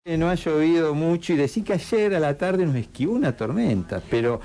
No ha llovido mucho y decir que ayer a la tarde nos esquivó una tormenta, pero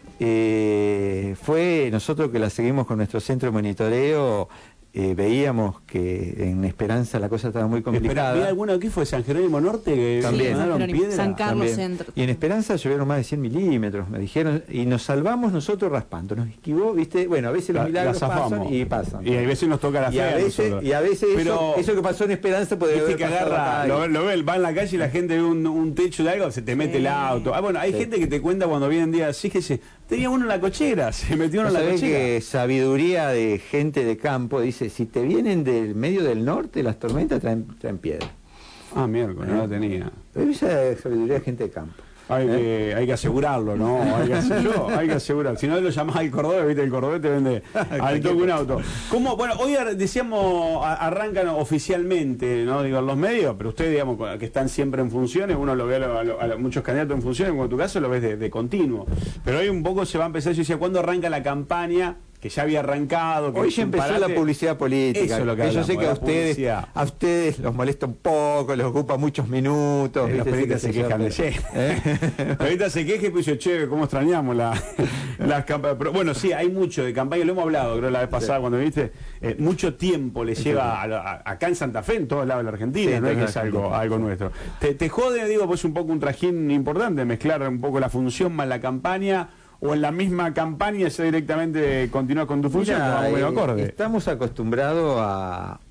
fue nosotros que la seguimos con nuestro centro de monitoreo, veíamos que en Esperanza la cosa estaba muy complicada. ¿Había alguno aquí? ¿Fue San Jerónimo Norte? Que también. San Carlos también. Centro. Y en Esperanza llovieron más de 100 milímetros, me dijeron, y nos salvamos nosotros raspando, nos esquivó, ¿viste? Bueno, a veces los milagros pasan y pasan. Y a veces nos toca la fea. Y a veces pero eso que pasó en Esperanza puede haber que agarra, lo ve, va en la calle y la gente ve un techo de algo, se te mete el auto. Bueno, hay gente que te cuenta cuando vienen días, fíjese, tenía uno en la cochera, se metió uno en la cochera. Que sabiduría de gente de campo dice, si te vienen del medio del norte, las tormentas traen piedra. Ah, miércoles, no la tenía. Pero esa es sabiduría de gente de campo. Hay que asegurarlo, ¿no? Hay que asegurar. Si no lo llamás al cordobés, ¿viste? El cordobés te vende al toque un auto. ¿Cómo? Bueno, hoy decíamos, arrancan oficialmente, ¿no? Digo, los medios, pero ustedes, digamos, que están siempre en funciones, uno lo ve a muchos candidatos en funciones, como en tu caso lo ves de continuo. Pero hoy un poco se va a empezar, yo decía, ¿cuándo arranca la campaña? Que ya había arrancado. Que hoy ya empezó la publicidad política. Eso es lo que yo sé que a ustedes los molesta un poco, les ocupa muchos minutos. Los periodistas se quejan de Los periodistas se quejan y pues che, cómo extrañamos las campañas. Pero bueno, sí, hay mucho de campaña, lo hemos hablado, creo, la vez pasada cuando viniste. Mucho tiempo le lleva acá en Santa Fe, en todos lados de la Argentina, no es que es algo nuestro. Te jode, digo, pues un poco un trajín importante, mezclar un poco la función más la campaña. ¿O en la misma campaña ya directamente continúa con tu función? Estamos acostumbrados a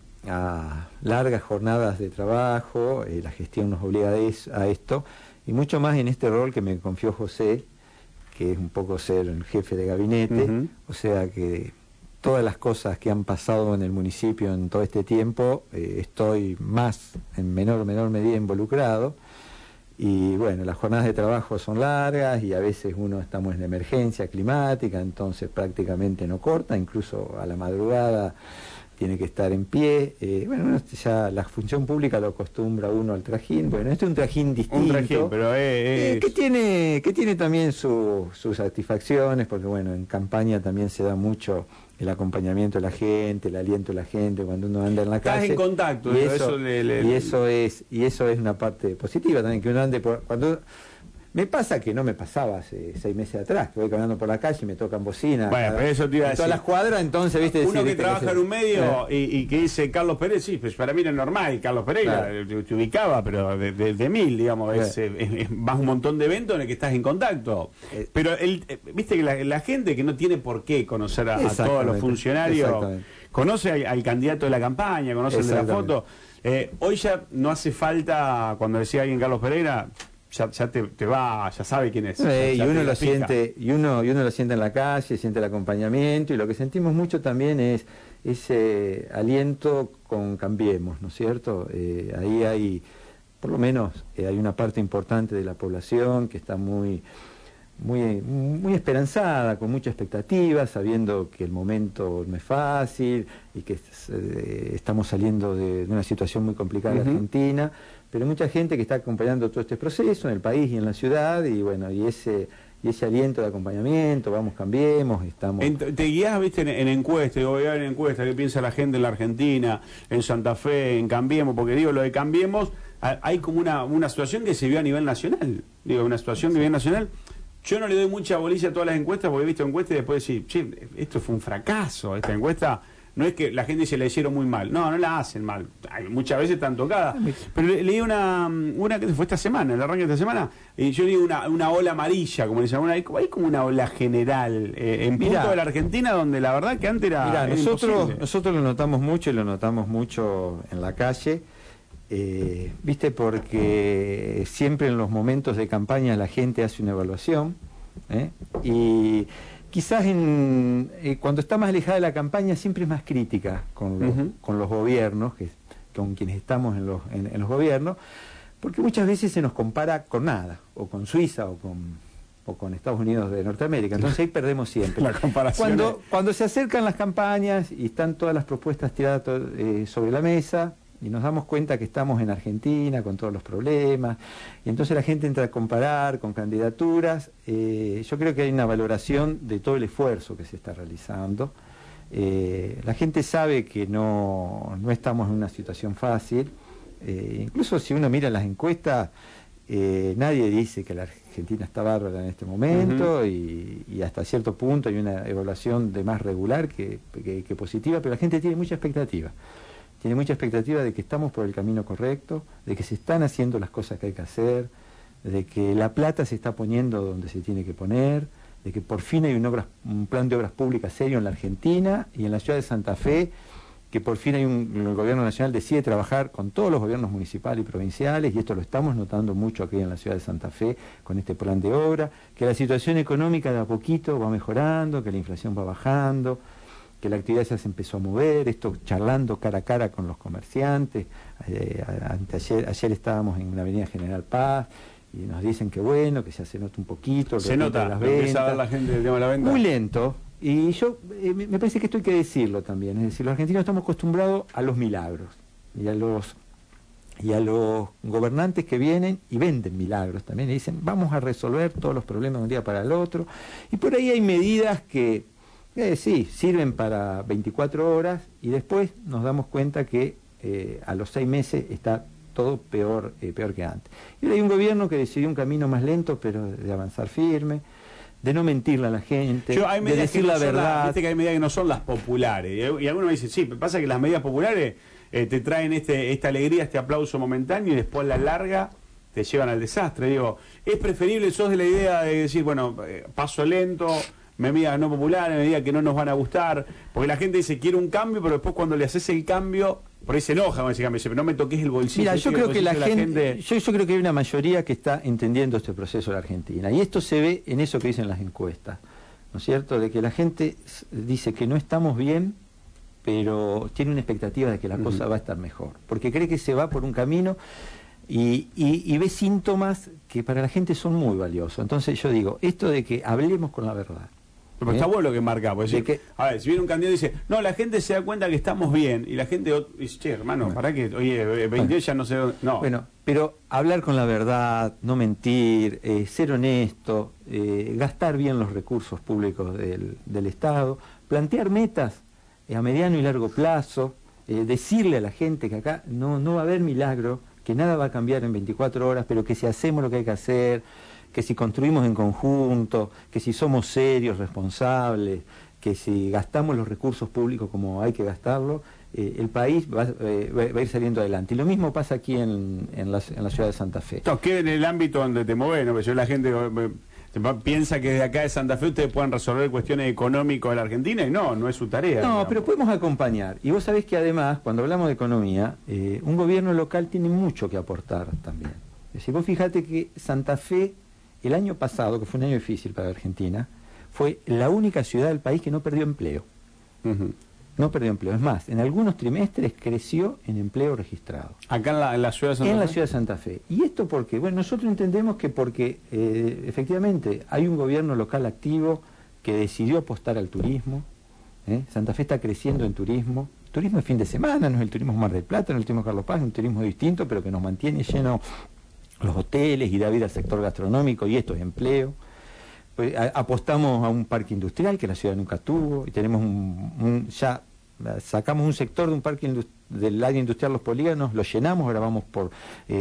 largas jornadas de trabajo, la gestión nos obliga a esto, y mucho más en este rol que me confió José, que es un poco ser el jefe de gabinete, o sea que todas las cosas que han pasado en el municipio en todo este tiempo, estoy en menor medida involucrado. Y bueno, las jornadas de trabajo son largas y a veces estamos en emergencia climática, entonces prácticamente no corta, incluso a la madrugada tiene que estar en pie. Bueno, ya la función pública lo acostumbra uno al trajín. Bueno, este es un trajín distinto. Un trajín, pero que tiene también sus satisfacciones, porque bueno, en campaña también se da mucho el acompañamiento de la gente, el aliento de la gente cuando uno anda en la calle. Estás en contacto, y eso es una parte positiva también, que uno ande cuando me pasa que no me pasaba hace 6 meses atrás, que voy caminando por la calle y me tocan bocina. Bueno, pero eso te iba a decir. Todas las cuadras, entonces, viste. Uno que trabaja en un medio y que dice Carlos Pérez, sí, pues para mí era normal, Carlos Pereira, te ubicaba, pero de 1000, digamos, vas un montón de eventos en el que estás en contacto. Pero viste que la gente que no tiene por qué conocer a todos los funcionarios, conoce al candidato de la campaña, conoce el de la foto. Hoy ya no hace falta, cuando decía alguien Carlos Pereira, ya sabe quién es. Y uno lo siente en la calle, siente el acompañamiento, y lo que sentimos mucho también es ese aliento con Cambiemos, ¿no es cierto? Ahí hay, por lo menos, hay una parte importante de la población que está muy esperanzada, con mucha expectativa, sabiendo que el momento no es fácil y que estamos saliendo de una situación muy complicada en Argentina, pero mucha gente que está acompañando todo este proceso en el país y en la ciudad, y bueno, y ese aliento de acompañamiento, vamos, cambiemos, estamos... Te guías, viste, en encuestas, voy a ver en encuestas, qué piensa la gente en la Argentina, en Santa Fe, en Cambiemos, porque digo, lo de Cambiemos, hay como una situación que se vio a nivel nacional, una situación que a nivel nacional. Yo no le doy mucha bolilla a todas las encuestas, porque he visto encuestas y después decir, che, esto fue un fracaso, esta encuesta. No es que la gente se la hicieron muy mal, no la hacen mal, muchas veces están tocadas. Pero leí una que fue esta semana, el arranque de esta semana, y yo digo una ola amarilla, como le llaman, hay como una ola general en punto de la Argentina, donde la verdad que antes era nosotros lo notamos mucho, y lo notamos mucho en la calle, viste, porque siempre en los momentos de campaña la gente hace una evaluación, y quizás cuando está más alejada de la campaña siempre es más crítica con los gobiernos, con quienes estamos en los gobiernos, porque muchas veces se nos compara con nada, o con Suiza, o con Estados Unidos de Norteamérica, entonces ahí perdemos siempre. La comparación cuando se acercan las campañas y están todas las propuestas tiradas sobre la mesa, y nos damos cuenta que estamos en Argentina con todos los problemas, y entonces la gente entra a comparar con candidaturas. Yo creo que hay una valoración de todo el esfuerzo que se está realizando. La gente sabe que no estamos en una situación fácil, Incluso si uno mira las encuestas, nadie dice que la Argentina está bárbara en este momento, y hasta cierto punto hay una evaluación de más regular que positiva, pero la gente tiene mucha expectativa. Tiene mucha expectativa de que estamos por el camino correcto, de que se están haciendo las cosas que hay que hacer, de que la plata se está poniendo donde se tiene que poner, de que por fin hay un plan de obras públicas serio en la Argentina y en la ciudad de Santa Fe, que por fin el gobierno nacional decide trabajar con todos los gobiernos municipales y provinciales, y esto lo estamos notando mucho aquí en la ciudad de Santa Fe con este plan de obra, que la situación económica de a poquito va mejorando, que la inflación va bajando, que la actividad ya se empezó a mover, esto charlando cara a cara con los comerciantes. Ayer estábamos en una avenida General Paz y nos dicen que bueno, que ya se nota un poquito. Se nota, las ventas. empieza a ver la gente el tema de la venta. Muy lento, y yo me parece que esto hay que decirlo también, es decir, los argentinos estamos acostumbrados a los milagros y a los gobernantes que vienen y venden milagros también, y dicen vamos a resolver todos los problemas de un día para el otro, y por ahí hay medidas que sí, sirven para 24 horas y después nos damos cuenta que a los 6 meses está todo peor que antes. Y ahora hay un gobierno que decidió un camino más lento, pero de avanzar firme, de no mentirle a la gente, de decir la verdad. Viste que hay medidas que no son las populares, y algunos me dicen, sí, pasa que las medidas populares te traen esta alegría, este aplauso momentáneo, y después a la larga te llevan al desastre. Digo, es preferible, sos de la idea de decir, bueno, paso lento, medidas no populares, medidas que no nos van a gustar, porque la gente dice quiere un cambio, pero después cuando le haces el cambio, por ahí se enoja con ese cambio, dice, pero no me toques el bolsillo. Mira, yo creo que la gente yo creo que hay una mayoría que está entendiendo este proceso de la Argentina, y esto se ve en eso que dicen las encuestas, ¿no es cierto?, de que la gente dice que no estamos bien, pero tiene una expectativa de que la cosa va a estar mejor, porque cree que se va por un camino y ve síntomas que para la gente son muy valiosos. Entonces yo digo, esto de que hablemos con la verdad. Pero está bueno lo que marca, porque a ver, si viene un candidato y dice, no, la gente se da cuenta que estamos bien, y la gente dice, che, hermano, para que, oye, 22 ya no sé dónde. No. Bueno, pero hablar con la verdad, no mentir, ser honesto, gastar bien los recursos públicos del Estado, plantear metas a mediano y largo plazo, decirle a la gente que acá no va a haber milagro, que nada va a cambiar en 24 horas, pero que si hacemos lo que hay que hacer, que si construimos en conjunto, que si somos serios, responsables, que si gastamos los recursos públicos como hay que gastarlo, el país va a ir saliendo adelante. Y lo mismo pasa aquí en la ciudad de Santa Fe. No, que en el ámbito donde te mueves, ¿no? Yo la gente piensa que desde acá de Santa Fe ustedes puedan resolver cuestiones económicas de la Argentina, y no es su tarea. No, digamos. pero podemos acompañar. Y vos sabés que además, cuando hablamos de economía, un gobierno local tiene mucho que aportar también. Es decir, vos fíjate que Santa Fe, el año pasado, que fue un año difícil para Argentina, fue la única ciudad del país que no perdió empleo. No perdió empleo. Es más, en algunos trimestres creció en empleo registrado. ¿Acá en la ciudad de Santa Fe? En la ciudad de Santa Fe. ¿Y esto por qué? Bueno, nosotros entendemos que porque efectivamente hay un gobierno local activo que decidió apostar al turismo. Santa Fe está creciendo en turismo. Turismo de fin de semana, no es el turismo Mar del Plata, no es el turismo Carlos Paz, es un turismo distinto, pero que nos mantiene lleno los hoteles y da vida al sector gastronómico, y esto es empleo. Pues, apostamos a un parque industrial que la ciudad nunca tuvo, y tenemos ya sacamos un sector de un parque del área industrial, los polígonos, lo llenamos, ahora vamos por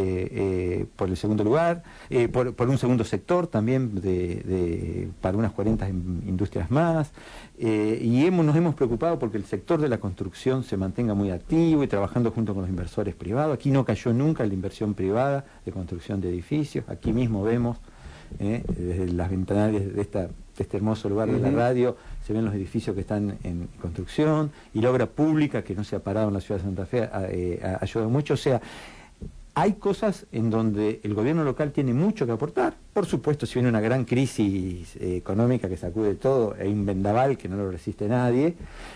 el segundo lugar, por un segundo sector también para unas 40 industrias más, y nos hemos preocupado porque el sector de la construcción se mantenga muy activo y trabajando junto con los inversores privados. Aquí no cayó nunca la inversión privada de construcción de edificios, aquí mismo vemos desde las ventanales de este hermoso lugar de la radio, se ven los edificios que están en construcción, y la obra pública que no se ha parado en la ciudad de Santa Fe ha ayudado mucho. O sea, hay cosas en donde el gobierno local tiene mucho que aportar. Por supuesto, si viene una gran crisis económica que sacude todo, hay un vendaval que no lo resiste nadie,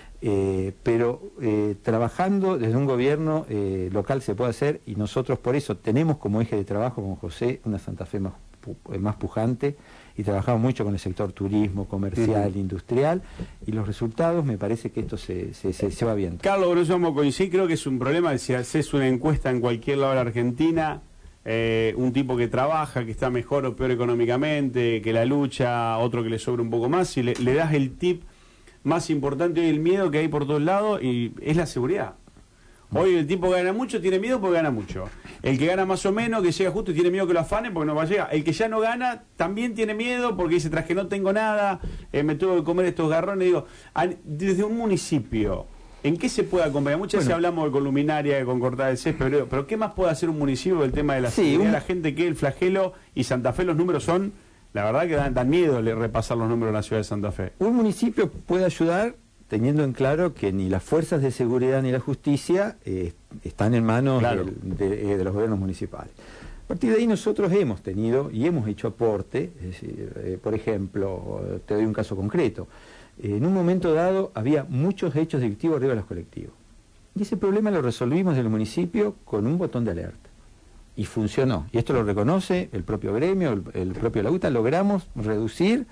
pero trabajando desde un gobierno local se puede hacer, y nosotros por eso tenemos como eje de trabajo con José una Santa Fe más pujante, y trabajamos mucho con el sector turismo, comercial, industrial, y los resultados me parece que esto se va viendo. Carlos, grosso modo coincido, creo que es un problema si haces una encuesta en cualquier lado de la Argentina, un tipo que trabaja, que está mejor o peor económicamente, que la lucha, otro que le sobra un poco más, si le das el tip más importante hoy, el miedo que hay por todos lados, y es la seguridad. Hoy el tipo que gana mucho tiene miedo porque gana mucho. El que gana más o menos, que llega justo, tiene miedo que lo afanen porque no va a llegar. El que ya no gana también tiene miedo porque dice, tras que no tengo nada, me tuve que comer estos garrones. Digo, desde un municipio, ¿en qué se puede acompañar? Muchas veces hablamos de con luminaria, con cortar el césped, pero ¿qué más puede hacer un municipio del tema de la seguridad? La gente que el Flagelo y Santa Fe, los números son, la verdad que dan miedo repasar los números de la ciudad de Santa Fe. Un municipio puede ayudar teniendo en claro que ni las fuerzas de seguridad ni la justicia están en manos de los gobiernos municipales. A partir de ahí nosotros hemos tenido y hemos hecho aporte, es decir, por ejemplo, te doy un caso concreto. En un momento dado había muchos hechos delictivos arriba de los colectivos. Y ese problema lo resolvimos en el municipio con un botón de alerta. Y funcionó. Y esto lo reconoce el propio gremio, el propio Lauta. Logramos reducir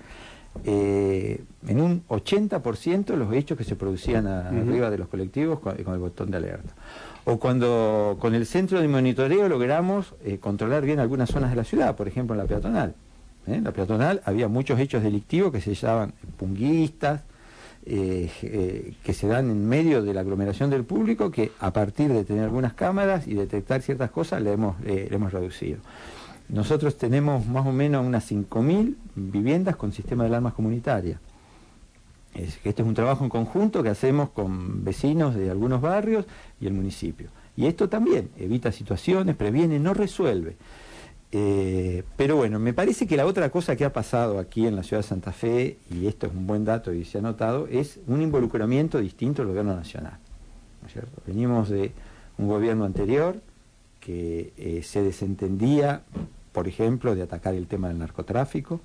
en un 80% los hechos que se producían arriba de los colectivos con el botón de alerta. O cuando con el centro de monitoreo logramos controlar bien algunas zonas de la ciudad, por ejemplo en la peatonal. En la peatonal había muchos hechos delictivos que se llaman punguistas, que se dan en medio de la aglomeración del público, que a partir de tener algunas cámaras y detectar ciertas cosas le hemos reducido. Nosotros tenemos más o menos unas 5.000 viviendas con sistema de alarmas comunitaria. Este es un trabajo en conjunto que hacemos con vecinos de algunos barrios y el municipio. Y esto también evita situaciones, previene, no resuelve. Pero bueno, me parece que la otra cosa que ha pasado aquí en la ciudad de Santa Fe, y esto es un buen dato y se ha notado, es un involucramiento distinto del gobierno nacional, ¿no es cierto? Venimos de un gobierno anterior que se desentendía, por ejemplo, de atacar el tema del narcotráfico,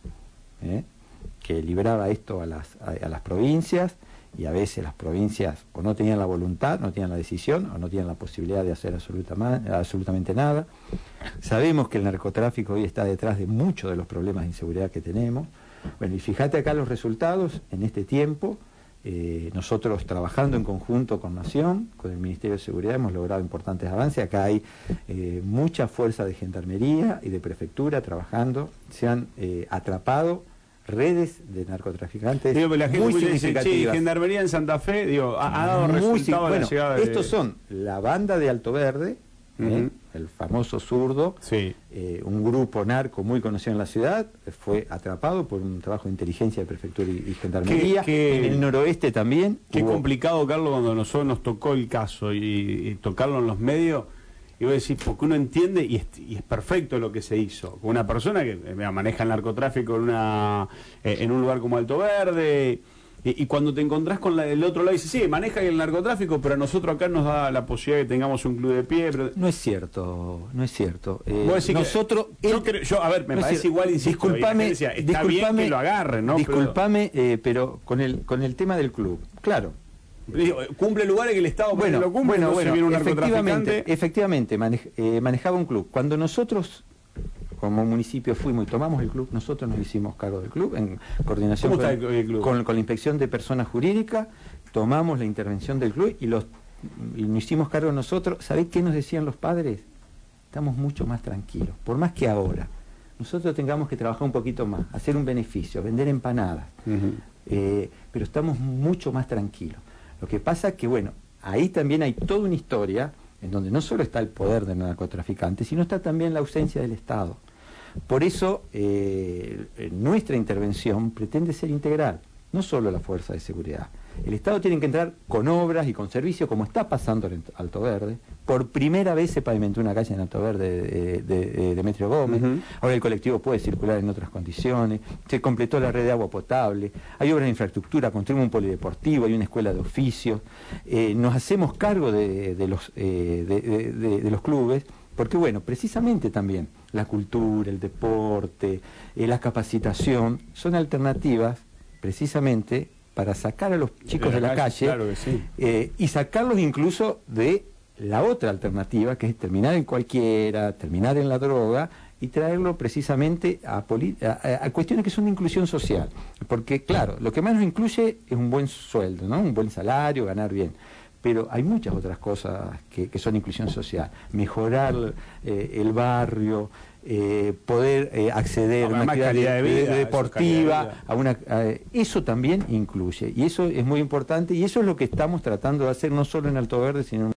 que libraba esto a las provincias, y a veces las provincias o no tenían la voluntad, no tenían la decisión, o no tenían la posibilidad de hacer absolutamente nada. Sabemos que el narcotráfico hoy está detrás de muchos de los problemas de inseguridad que tenemos. Bueno, y fíjate acá los resultados en este tiempo. Nosotros trabajando en conjunto con Nación, con el Ministerio de Seguridad, hemos logrado importantes avances. Acá hay mucha fuerza de gendarmería y de prefectura trabajando. Se han atrapado redes de narcotraficantes muy significativas. Sí, gendarmería en Santa Fe, ha dado resultados la llegada de... Estos son la banda de Alto Verde, el famoso zurdo, un grupo narco muy conocido en la ciudad, fue atrapado por un trabajo de inteligencia de prefectura y gendarmería. En el noroeste también. Qué complicado, Carlos, cuando nosotros nos tocó el caso y tocarlo en los medios. Y voy a decir, porque uno entiende y es perfecto lo que se hizo. Con una persona que maneja el narcotráfico en un lugar como Alto Verde, y cuando te encontrás con el otro lado, dice, sí, maneja el narcotráfico, pero a nosotros acá nos da la posibilidad de que tengamos un club de pie. Pero... No es cierto, no es cierto. Nosotros... me parece igual, insisto, disculpame, está bien que lo agarren, ¿no? Disculpame, pero con el tema del club, claro. Cumple lugares que el Estado lo cumple. Efectivamente, manejaba un club. Cuando nosotros como municipio fuimos y tomamos el club, nosotros nos hicimos cargo del club en coordinación con la Inspección de Personas Jurídicas, tomamos la intervención del club y nos hicimos cargo nosotros. ¿Sabés qué nos decían los padres? Estamos mucho más tranquilos, por más que ahora nosotros tengamos que trabajar un poquito más, hacer un beneficio, vender empanadas, pero estamos mucho más tranquilos. Lo que pasa es que, bueno, ahí también hay toda una historia en donde no solo está el poder del narcotraficante, sino está también la ausencia del Estado. Por eso, nuestra intervención pretende ser integral, no solo la fuerza de seguridad. El Estado tiene que entrar con obras y con servicios, como está pasando en Alto Verde. Por primera vez se pavimentó una calle en Alto Verde de Demetrio Gómez. Ahora el colectivo puede circular en otras condiciones. Se completó la red de agua potable. Hay obras de infraestructura, construimos un polideportivo, hay una escuela de oficios. Nos hacemos cargo de los clubes, porque bueno, precisamente también la cultura, el deporte, la capacitación son alternativas precisamente para sacar a los chicos de la calle, claro que sí. Y sacarlos incluso de la otra alternativa, que es terminar en cualquiera, terminar en la droga, y traerlo precisamente a cuestiones que son de inclusión social. Porque, claro, lo que más nos incluye es un buen sueldo, ¿no? Un buen salario, ganar bien. Pero hay muchas otras cosas que son inclusión social. Mejorar el barrio, poder acceder a una actividad deportiva, eso también incluye. Y eso es muy importante, y eso es lo que estamos tratando de hacer no solo en Alto Verde, sino en